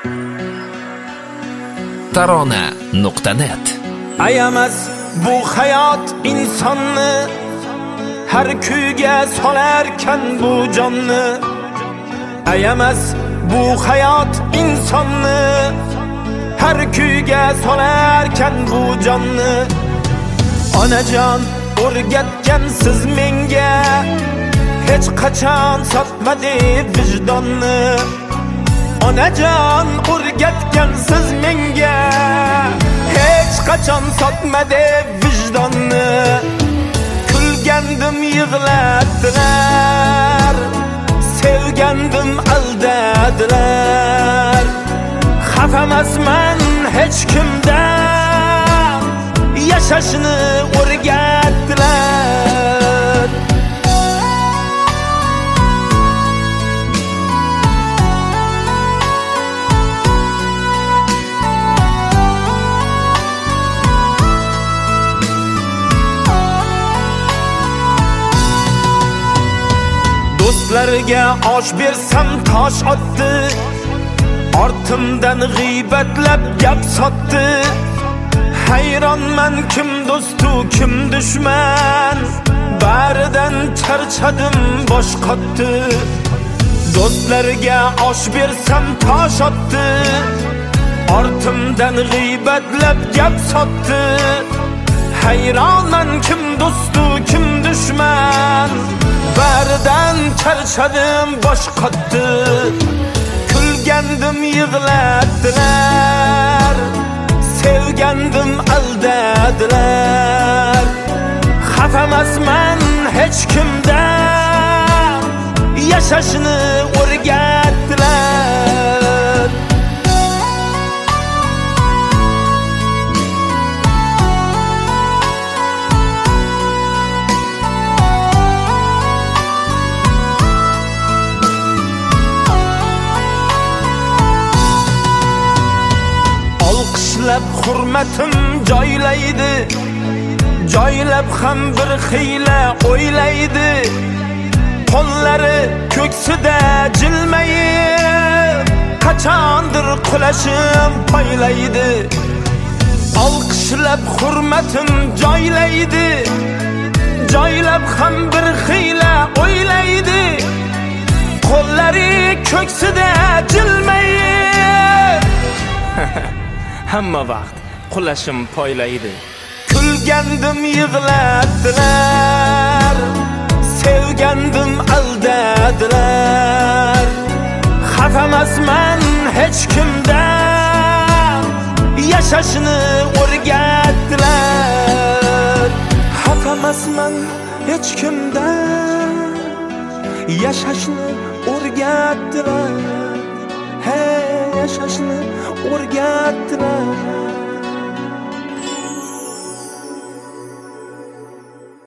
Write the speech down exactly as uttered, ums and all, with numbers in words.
tarona nuqta net. Ayamas bu hayot insonni har kuyga solarkan bu jonni. Ayamas bu hayot insonni har kuyga solarkan bu jonni. Onajon o'rgatgan siz menga hech qachon sotmadi vijdonni. Onajon o'rgatgan siz menga hech qachon sotmadi vijdonni. Kulgandim yig'latdilar, sevgandim aldadilar. Xafamasman hech kimdan, yashashni o'rgatdilar. Do'stlarga osh bersam tosh otdi, ortimdan g'iybatlab gap sotdi. Hayronman kim do'stu kim dushman, baridan charchadim bosh qotdi. Do'stlarga osh bersam tosh otdi, ortimdan g'iybatlab gap sotdi. Hayronman kim do'stu kim dushman, baridan charchadim bosh qotdi. Kulgandim yig'latdilar, sevgandim aldadilar. Xafamasman hech kimdan, yashashni o'rgatdilar. Olqishlab hurmatim joylaydi, joylab ham bir xiyla o'ylaydi. Qo'llari ko'ksida jilmayib, qachondir qulashim poylaydi. Olqishlab hurmatim joylaydi, joylab ham bir xiyla o'ylaydi. Qo'llari ko'ksida jilmayib hamma vaqt qulashim poylaydi. Kulgandim yig'latdilar, sevgandim aldadilar. Xafamasman hech kimdan, yashashni o'rgatdilar. Xafamasman hech kimdan, yashashni o'rgatdilar. Hey, yashashni o'rgatdilar.